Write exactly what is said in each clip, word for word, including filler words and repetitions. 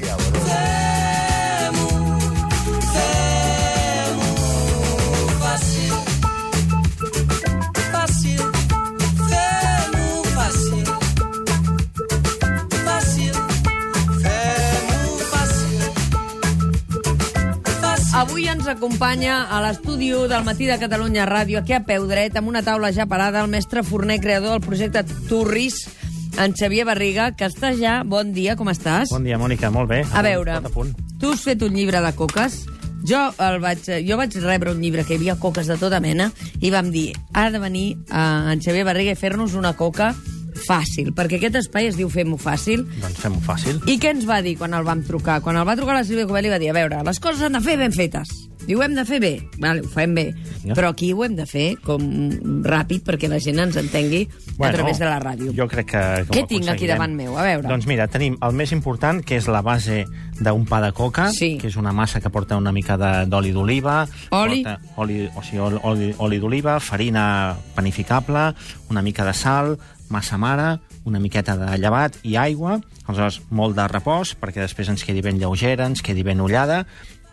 cabró. Avui ens acompanya a l'estudi del Matí de Catalunya Ràdio, aquí a peu dret, amb una taula ja parada, el mestre forner creador del projecte Turris, en Xavier Barriga, que està ja... Bon dia, com estàs? Bon dia, Mònica, molt bé. A veure, Tot a punt. tu has fet un llibre de coques. Jo, el vaig, jo vaig rebre un llibre que hi havia coques de tota mena i vam dir, ha de venir uh, en Xavier Barriga i fer-nos una coca fàcil, perquè aquest espai es diu Fem-ho fàcil. Doncs fem-ho fàcil. I què ens va dir quan el vam trucar? Quan el va trucar la Sílvia Covelli va dir, a veure, les coses s'han de fer ben fetes. I ho hem de fer bé. Vale, ho fem bé. Ja. Però aquí ho hem de fer com ràpid perquè la gent ens entengui Bueno, a través de la ràdio. Jo crec que, que Què ho tinc aquí aconseguirem. davant meu? A veure. Doncs mira, tenim el més important, que és la base d'un pa de coca, Sí. que és una massa que porta una mica de- d'oli d'oliva. Oli? Porta oli, o sigui, oli, oli, oli d'oliva, farina panificable, una mica de sal, massa mare, una miqueta de llevat i aigua, aleshores molt de repòs, perquè després ens quedi ben lleugera, ens quedi ben ullada,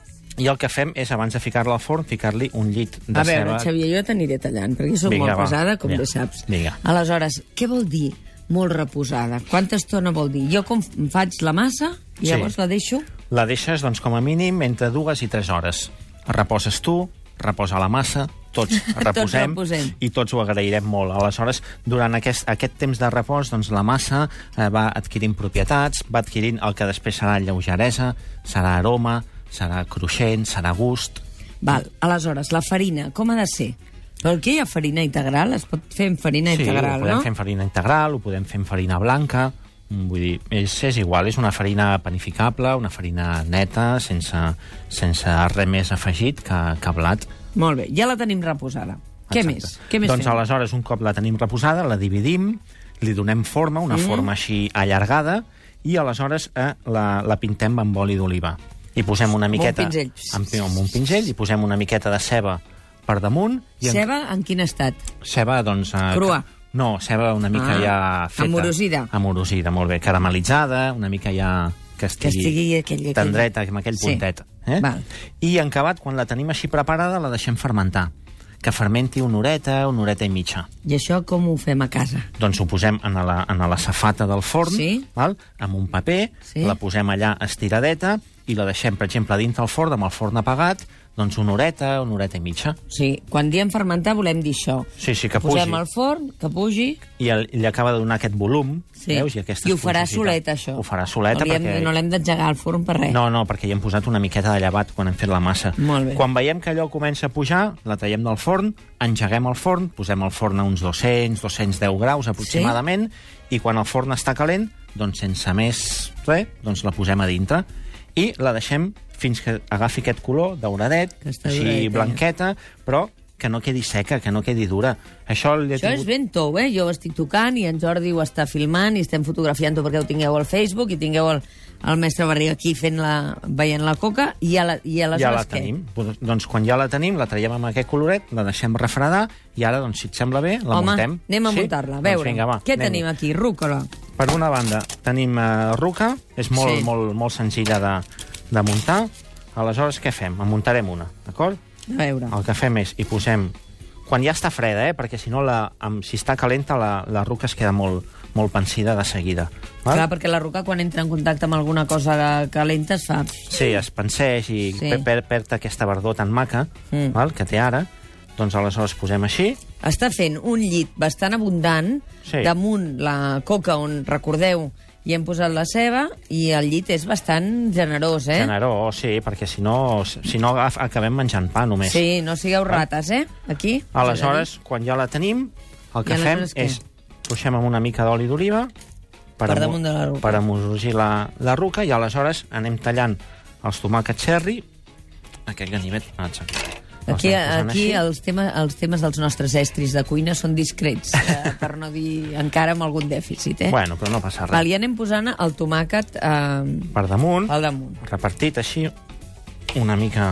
i el que fem és, abans de ficar-la al forn, ficar-li un llit de A veure, ceba. Xavier, jo t'aniré tallant, perquè soc Vinga, molt va. pesada, com Ja. bé saps. Vinga. Aleshores, què vol dir molt reposada? Quanta estona vol dir? Jo com em faig la massa i Sí. llavors la deixo... La deixes, doncs, com a mínim, entre dues i tres hores. Reposes tu, reposa la massa, tots reposem, reposem. i tots ho agrairem molt. Aleshores, durant aquest, aquest temps de repòs, doncs, la massa eh, va adquirint propietats, va adquirint el que després serà lleugeresa, serà aroma, serà cruixent, serà gust. Val, aleshores, la farina, com ha de ser? Perquè hi ha farina integral? Es pot fer amb farina Sí, integral, ho podem no? fer en farina integral, ho podem fer en farina blanca, mm, vull dir, és, és igual, és una farina panificable, una farina neta, sense, sense res més afegit que, que blat. Molt bé, ja la tenim reposada. Què Exacte. més? Què més doncs fem? aleshores, un cop la tenim reposada, la dividim, li donem forma, una Mm. forma així allargada, i aleshores eh, la, la pintem amb oli d'oliva. I posem una miqueta... un pinzell. Amb, amb un pinzell, i posem una miqueta de ceba per damunt. I en- Ceba en quin estat? Ceba, doncs... Eh, Crua. que- No, ceba una mica Ah, ja feta. amorosida. Amorosida, molt bé. Caramelitzada, una mica ja... Que estigui, Que estigui aquell- aquell- tendreta, amb aquell Sí. puntet. Eh? Val. I en acabat, quan la tenim així preparada, la deixem fermentar. Que fermenti una horeta, una horeta i mitja. I això com ho fem a casa? Doncs ho posem en la, en la safata del forn, Sí. val? Amb un paper, Sí. la posem allà estiradeta i la deixem, per exemple, dintre el forn, amb el forn apagat, doncs una horeta, una horeta i mitja. Sí, quan diem fermentar volem dir això. Sí, sí, que Posem pugi. al forn, que pugi... I el, li acaba de donar aquest volum, Sí. veus? I, aquesta I ho farà esponjositat. solet, això. Ho farà soleta Hauríem, perquè... No l'hem d'engegar al forn per res. No, no, perquè hi hem posat una miqueta de llevat quan hem fet la massa. Molt bé. Quan veiem que allò comença a pujar, la traiem del forn, engeguem el forn, posem el forn a uns dos-cents, dos-cents deu graus aproximadament, sí? I quan el forn està calent, doncs sense més res, doncs la posem a dintre i la deixem fins que agafi aquest color dauradet, Que està així dauradeta, blanqueta, però que no quedi seca, que no quedi dura. Això, li he Això és ben tou, eh? Jo ho estic tocant i en Jordi ho està filmant i estem fotografiant-ho perquè ho tingueu al Facebook i tingueu el, el mestre Barriga aquí fent la, veient la coca i, a la, i aleshores ja la què? tenim. Doncs quan ja la tenim, la traiem amb aquest coloret, la deixem refredar i ara, doncs, si et sembla bé, la Home, muntem. anem a Sí? muntar-la, a Doncs veure. vinga, va, Què anem-hi. tenim aquí? Rúcola. Per una banda, tenim uh, ruca, és molt, Sí. molt, molt senzilla de, de muntar. Aleshores, què fem? En muntarem una, d'acord? A veure. El que fem és, hi posem... Quan ja està freda, eh? Perquè si no, la, amb, si està calenta, la, la ruca es queda molt, molt pansida de seguida. Val? Clar, perquè la ruca quan entra en contacte amb alguna cosa calenta es fa... Sí, es panseix i Sí. sí. per, perd aquesta verdor tan maca Mm. val? Que té ara. Doncs aleshores posem així. Està fent un llit bastant abundant Sí. damunt la coca on, recordeu, hi hem posat la ceba i el llit és bastant generós, eh? Generós, sí, perquè si no, si no agaf- acabem menjant pa només. Sí, no sigueu rates, eh? Aquí. Aleshores, quan ja la tenim, el que I fem aleshores què? és ruixem amb una mica d'oli d'oliva Per amo- damunt de la ruca. per amorosir la, la ruca i aleshores anem tallant els tomàquets cherry. Aquest ganivet... Ah, exacte. Els Aquí, anem posant aquí així. els, temes, els temes dels nostres estris de cuina són discrets, eh, per no dir encara amb algun dèficit, eh? Bueno, però no passa res. Val, i anem posant el tomàquet eh, Per damunt, al damunt. repartit així, una mica...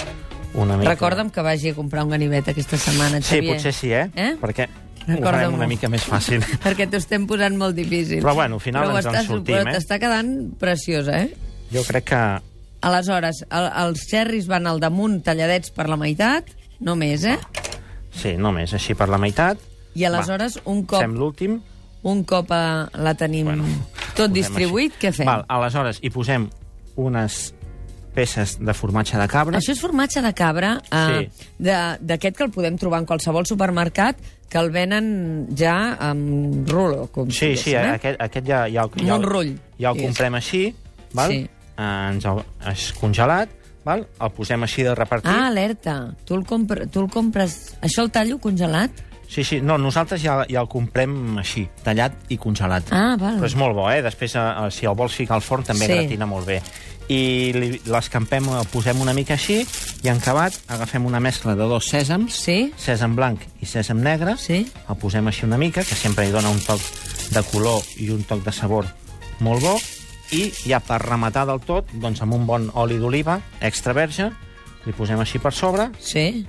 Una mica... Recorda'm que vagi a comprar un ganivet aquesta setmana, Sí, Xavier. potser sí, eh? Eh? Perquè ho Recorda'm-ho. farem una mica més fàcil. Perquè t'ho estem posant molt difícil. Però bueno, al final Però ho ens en estàs- sortim, però eh? t'està quedant preciosa, eh? Jo crec que... Aleshores, el, els xerris van al damunt talladets per la meitat, no més, eh? Sí, només, així per la meitat. I aleshores, Va, un cop... Fem l'últim. Un cop eh, la tenim Bueno, tot posem distribuït, així. què fem? Val, aleshores, hi posem unes peces de formatge de cabra. Això és formatge de cabra, eh, Sí. de- d'aquest que el podem trobar en qualsevol supermercat, que el venen ja amb rulo. Com Sí, si sí, diguéssim, eh? aquest, aquest ja, ja, Com ja, un rull, ja el diguéssim. comprem així, val? Sí. Eh, ens el, és congelat, val? El posem així de repartit. Ah, alerta. Tu el, compr tu el compres... Això el tallo congelat? Sí, sí, no, nosaltres ja, ja el comprem així, tallat i congelat. Ah, val. Però és molt bo, eh? Després, eh, si el vols ficar al forn, també Sí. gratina molt bé. I li- l'escampem, el posem una mica així, i en acabat agafem una mescla de dos sèsams, Sí? sèsam blanc i sèsam negre, Sí? el posem així una mica, que sempre hi dona un toc de color i un toc de sabor molt bo, i ja per rematar del tot, doncs amb un bon oli d'oliva extra verge, li posem així per sobre, Sí?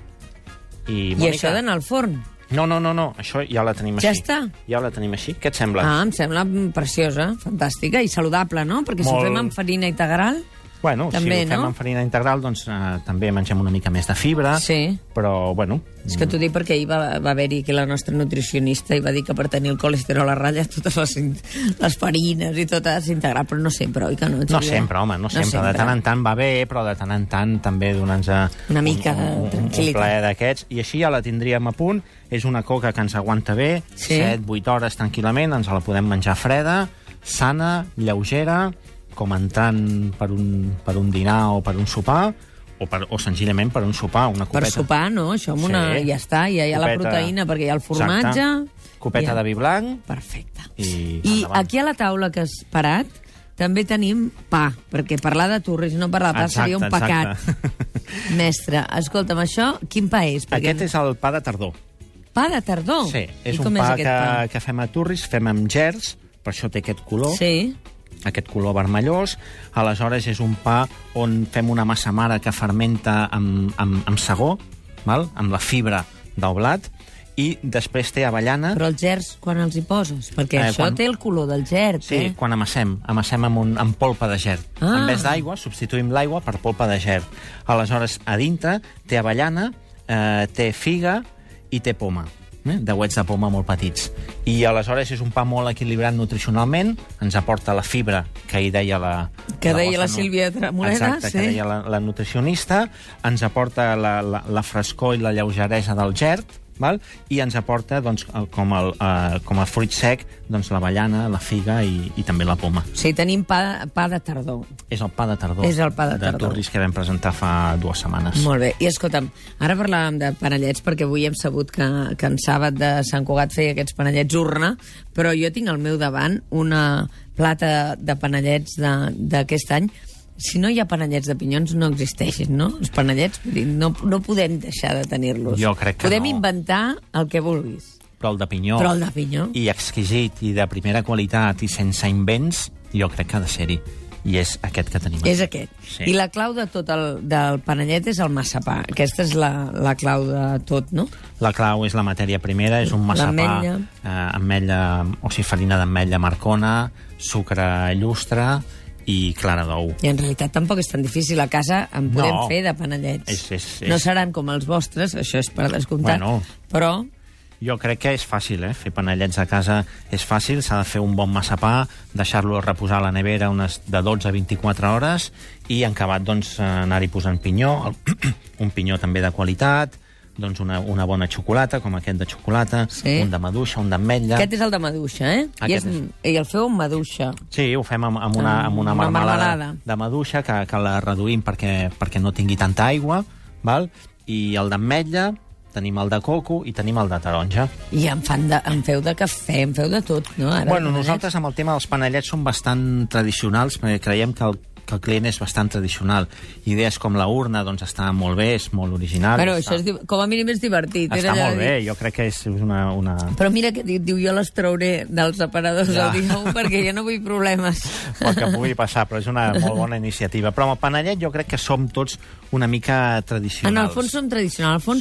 i... I Mònica, això d'anar al forn? No, no, no, no, això ja la tenim Ja així. està? Ja la tenim així. Què et sembla? Ah, em sembla preciosa, fantàstica i saludable, no? Perquè si Molt. ho fem amb farina integral... Bueno, També, si ho fem no? amb farina integral, doncs eh, també mengem una mica més de fibra, Sí. però, bueno... És que t'ho dic perquè ahir va, va haver-hi aquí la nostra nutricionista i va dir que per tenir el colesterol a ratlla totes les, in- les farines i tot ha de ser integral, però no sempre, oi que no? No Xavier? sempre, home, no sempre. De tant en tant va bé, però de tant en tant també donant-nos Una mica un, de un, un, un tranquil·litat. plaer d'aquests. I així ja la tindríem a punt. És una coca que ens aguanta bé, Sí. set vuit hores tranquil·lament, ens la podem menjar freda, sana, lleugera, com entrant per un, per un dinar o per un sopar, o, per, o senzillament per un sopar, una Per copeta. sopar, no? Això amb una... Sí. Ja està, ja hi ha la Copeta. proteïna perquè hi ha el formatge... Exacte. Copeta Ja. de vi blanc. Perfecte. I I endavant. aquí a la taula que has parat també tenim pa, perquè parlar de torres i no parlar de pa Exacte, seria un pecat. exacte. Mestre, escolta'm, això quin pa és? Perquè Aquest és el pa de tardor. Pa de tardor? Sí, és I un com pa, és que, aquest pa? que fem a Turris, fem amb gerds, per això té aquest color, Sí, aquest color vermellós. Aleshores és un pa on fem una massa mare que fermenta amb, amb, amb segó, val? Amb la fibra del blat, i després té avellana. però els gerds quan els hi poses? Perquè Eh, això quan- té el color del gerd, Sí, eh? quan amassem, amassem amb, un, amb polpa de gerd. Ah. En vez d'aigua, substituïm l'aigua per polpa de gerd. Aleshores, a dintre té avellana, eh, té figa i té poma, eh? Deuets de poma molt petits. I aleshores és un pa molt equilibrat nutricionalment, ens aporta la fibra que hi deia la... Que deia vostra la nu- Sílvia Tremoleda, Exacte, sí. que deia la, la nutricionista, ens aporta la, la, la frescor i la lleugeresa del gerd, val? I ens aporta doncs, el- com, el, eh, com a fruit sec doncs, l'avellana, la figa i, i també la poma. Sí, tenim pa, pa de tardor. És el pa de tardor. És el pa de tardor. De Turris que vam presentar fa dues setmanes. Molt bé. I escolta'm, ara parlàvem de panellets perquè avui hem sabut que, que en Sàbat de Sant Cugat feia aquests panellets urna, però jo tinc al meu davant una plata de panellets de- d'aquest any. Si no hi ha panellets de pinyons, no existeixen, no? Els panellets, vull dir, no, no podem deixar de tenir-los. Jo crec que Podem no. inventar el que vulguis, Però el de pinyó, però el de pinyó... i exquisit, i de primera qualitat, i sense invents, jo crec que ha de ser-hi. I és aquest que tenim. És aquí. aquest. Sí. I la clau de tot el, del panellet és el massapà. Aquesta és la, la clau de tot, no? La clau és la matèria primera, és un massapà, L'ametlla. eh, ametlla, o sigui, farina d'ametlla marcona, sucre llustre i clara d'ou. I en realitat tampoc és tan difícil. A casa en podem No. fer de panellets. És- és- és- No seran com els vostres, això és per descomptat, Bueno. però Jo crec que és fàcil, eh? Fer panellets a casa és fàcil, s'ha de fer un bon massapà, deixar-lo reposar a la nevera unes de dotze a vint-i-quatre hores i en acabat doncs, anar-hi posant pinyó, un pinyó també de qualitat, doncs una, una bona xocolata, com aquest de xocolata, Sí. un de maduixa, un d'ametlla... aquest és el de maduixa, eh? I, és, Aquest I el feu amb maduixa. Sí, ho fem amb, amb, una, amb una, Una marmelada, marmelada. de maduixa que, que la reduïm perquè, perquè no tingui tanta aigua, val? I el d'ametlla, tenim el de coco i tenim el de taronja. I en, fan de, en feu de cafè, en feu de tot, no? Ara, Bueno, panellets. nosaltres amb el tema dels panellets som bastant tradicionals perquè creiem que el, que el client és bastant tradicional. Idees com la urna doncs està molt bé, és molt original. Bueno, està, això és, di- com a mínim és divertit. està era allò molt de dir- bé, jo crec que és una... una... Però mira que diu, diu jo les trauré dels aparadors Ja. del dia u perquè jo no vull problemes. el que pugui passar, però és una molt bona iniciativa. Però amb el panellet jo crec que som tots una mica En tradicionals. el fons som tradicionals. Al fons, Som-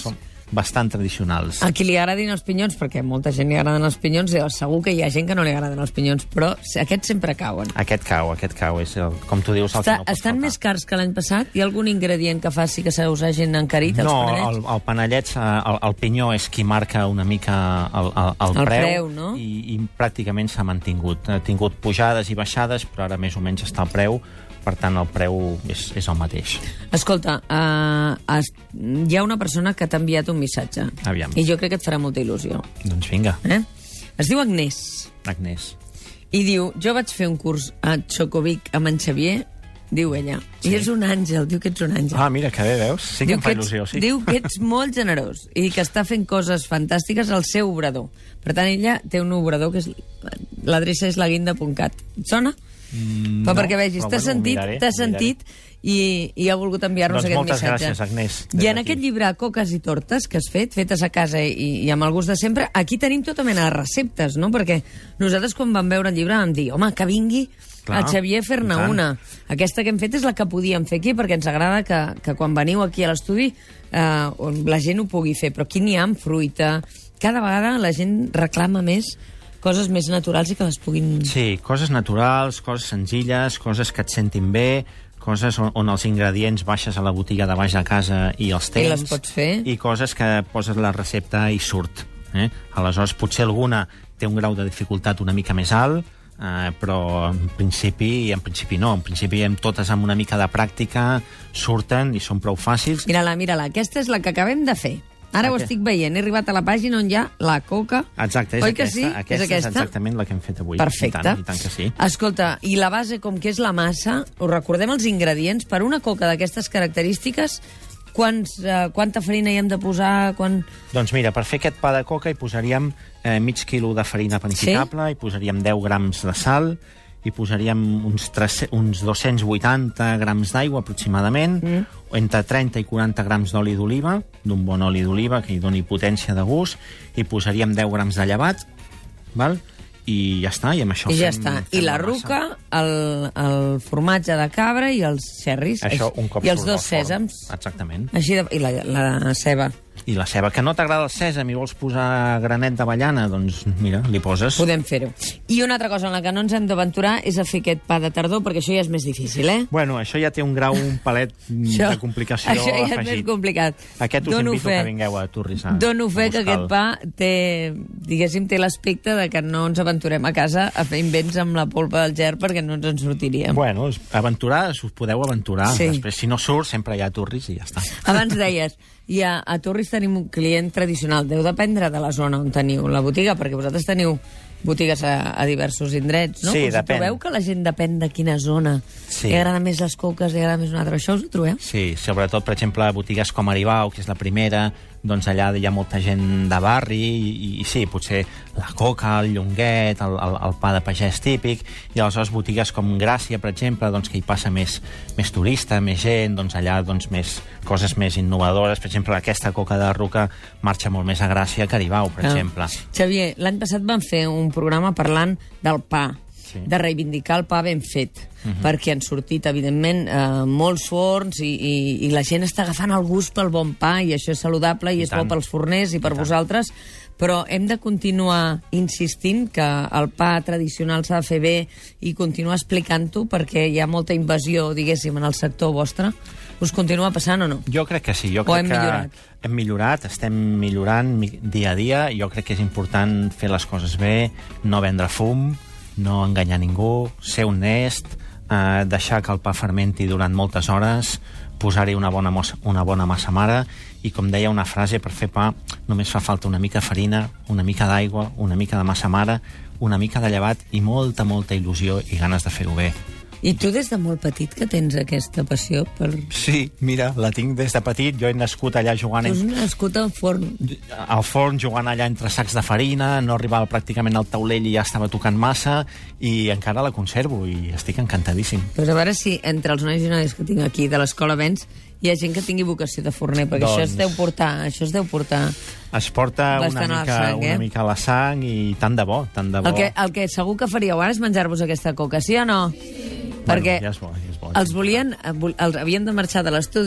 bastant tradicionals. A qui li agradin els pinyons, perquè a molta gent li agraden els pinyons, i segur que hi ha gent que no li agraden els pinyons, però aquests sempre cauen. Aquest cau, aquest cau, és el, com tu dius, el Està, que no pots estan faltar. més cars que l'any passat? Hi ha algun ingredient que faci que se us hagin encarit, els No, panellets? el, el panellet, el, el pinyó és qui marca una mica el, el, el, El preu, preu, no? i, i pràcticament s'ha mantingut. Ha tingut pujades i baixades, però ara més o menys està el preu, per tant el preu és, és el mateix. Escolta, uh, es, hi ha una persona que t'ha enviat un missatge. Aviam. I jo crec que et farà molta il·lusió. Doncs vinga, Eh? Es diu Agnès. Agnès. I diu, jo vaig fer un curs a Xocovic amb en Xavier, diu ella. Sí. I és un àngel, diu que ets un àngel. Ah, mira, que bé, veus? Sí que diu em fa ets, il·lusió, sí. Diu que ets molt generós i que està fent coses fantàstiques al seu obrador. Per tant, ella té un obrador que és... L'adreça és laguinda punt cat. Et sona? Mm, però no, perquè vegis, però t'ha bueno, sentit, miraré, t'ha miraré. sentit i, i ha volgut enviar-nos Doncs aquest moltes missatge. gràcies, Agnès. I des en d'aquí. aquest llibre Coques i tortes que has fet, fetes a casa i, i amb el gust de sempre, aquí tenim tota mena de receptes, no? Perquè nosaltres quan vam veure el llibre vam dir, home, que vingui Clar, el Xavier a fer-ne i tant. una. Aquesta que hem fet és la que podíem fer aquí, perquè ens agrada que, que quan veniu aquí a l'estudi eh, la gent ho pugui fer. Però aquí n'hi ha amb fruita. Cada vegada la gent reclama més coses més naturals i que les puguin... Sí, coses naturals, coses senzilles, coses que et sentin bé, coses on, on els ingredients baixes a la botiga de baix de casa i els tens. I les pots fer. I coses que poses la recepta i surt. Eh? Aleshores, potser alguna té un grau de dificultat una mica més alt, eh, però en principi, en principi no. En principi, amb totes amb una mica de pràctica, surten i són prou fàcils. Mira-la, mira-la. Aquesta és la que acabem de fer. Ara ho Aquest. estic veient. He arribat a la pàgina on hi ha la coca. Exacte, és Oi aquesta. que sí? Aquesta és aquesta? és exactament la que hem fet avui. Perfecte. I tant, i tant que sí. Escolta, i la base, com que és la massa, us recordem els ingredients, per una coca d'aquestes característiques, quants, eh, quanta farina hi hem de posar? Quan... Doncs mira, per fer aquest pa de coca hi posaríem eh, mig quilo de farina panificable, sí? Hi posaríem deu grams de sal, hi posaríem uns, tres, uns dos-cents vuitanta grams d'aigua aproximadament, mm. entre trenta i quaranta grams d'oli d'oliva, d'un bon oli d'oliva que hi doni potència de gust, hi posaríem deu grams de llevat, val? I ja està, i amb això I ja fem, està. fem I la ruca, el, el formatge de cabra i els xerris. Això un cop I els surt dos del forn. sèsams. Exactament. Així de, I la, la ceba. I la ceba. Que no t'agrada el sèsam i vols posar granet d'avellana, doncs mira, li poses. Podem fer-ho. I una altra cosa en la que no ens hem d'aventurar és a fer aquest pa de tardor, perquè això ja és més difícil, eh? Bueno, això ja té un grau, un palet Això- de complicació Això ja és afegit. més complicat. Aquest us Dono invito fe. que vingueu a Turris a, Dono a fe que buscar-lo. aquest pa té, diguéssim, té l'aspecte de que no ens aventurem a casa a fer invents amb la polpa del germ perquè no ens en sortiríem. Bueno, us- aventurar, us podeu aventurar. Sí. Després, si no surt, sempre hi ha Turris i ja està. Abans deies, i a, a Torris tenim un client tradicional. Deu dependre de la zona on teniu la botiga, perquè vosaltres teniu botigues a, a diversos indrets, no? Sí, Us depèn. trobeu que la gent depèn de quina zona? Sí. Li agrada més les coques, li agrada més una altra? Això us ho trobeu? Sí, sobretot, per exemple, botigues com Aribau, que és la primera, doncs allà hi ha molta gent de barri i, i sí, potser la coca, el llonguet, el, el, el pa de pagès típic, i aleshores botigues com Gràcia, per exemple, doncs que hi passa més, més turista, més gent, doncs allà doncs més coses més innovadores. Per exemple, aquesta coca de ruca marxa molt més a Gràcia que a Aribau, per Ah. exemple. Xavier, l'any passat vam fer un programa parlant del pa, Sí. de reivindicar el pa ben fet, uh -huh. perquè han sortit, evidentment, eh, molts forns i, i, i la gent està agafant el gust pel bon pa, i això és saludable i, I és tant. bo pels forners i per I tant. vosaltres, però hem de continuar insistint que el pa tradicional s'ha de fer bé i continuar explicant-ho, perquè hi ha molta invasió, diguéssim, en el sector vostre. Us continua passant o no? Jo crec que sí. Jo O crec hem que millorat? Hem millorat, estem millorant mi- dia a dia. Jo crec que és important fer les coses bé, no vendre fum, no enganyar ningú, ser honest, eh, deixar que el pa fermenti durant moltes hores, posar-hi una bona, mos- una bona massa mare, i com deia una frase, per fer pa només fa falta una mica de farina, una mica d'aigua, una mica de massa mare, una mica de llevat i molta, molta il·lusió i ganes de fer-ho bé. I tu des de molt petit que tens aquesta passió per... Sí, mira, la tinc des de petit. Jo he nascut allà jugant Tu has en... nascut al forn. al forn, jugant allà entre sacs de farina, no arribava pràcticament al taulell i ja estava tocant massa, i encara la conservo i estic encantadíssim. Pues a veure si entre els nois i noies que tinc aquí de l'escola Vents hi ha gent que tingui vocació de forner, perquè Doncs- això es deu portar, això es deu portar... Es porta una Bastant a la mica, sang, eh? una mica a la sang, i tant de bo, tant de bo. El que, el que segur que faríeu ara és menjar-vos aquesta coca, sí o no? Perquè ja és bo, ja és bo. els volien, els havien de marxar de l'estudi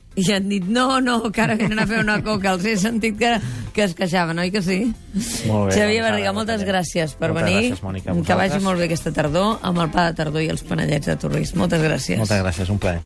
I han dit, no, no, que ara venen a fer una coca. Els he sentit que, que es queixaven, oi que sí? Molt bé. Xavier doncs, Barriga, ara, moltes ara. gràcies per moltes venir. Gràcies, Mònica, que vagi molt bé aquesta tardor amb el pa de tardor i els panellets de Torrís. Moltes gràcies. Moltes gràcies, un plaer.